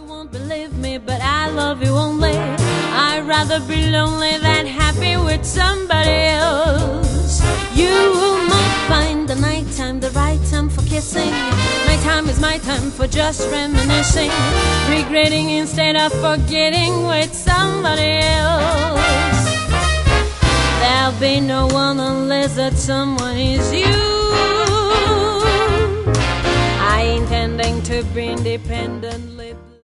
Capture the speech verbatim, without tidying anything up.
won't believe me, but I love you only. I'd rather be lonely than happy with somebody else. You might find the nighttime the right time for kissing. Nighttime is my time for just reminiscing, regretting instead of forgetting with somebody else. There'll be no one unless that someone is you. I intending to be independently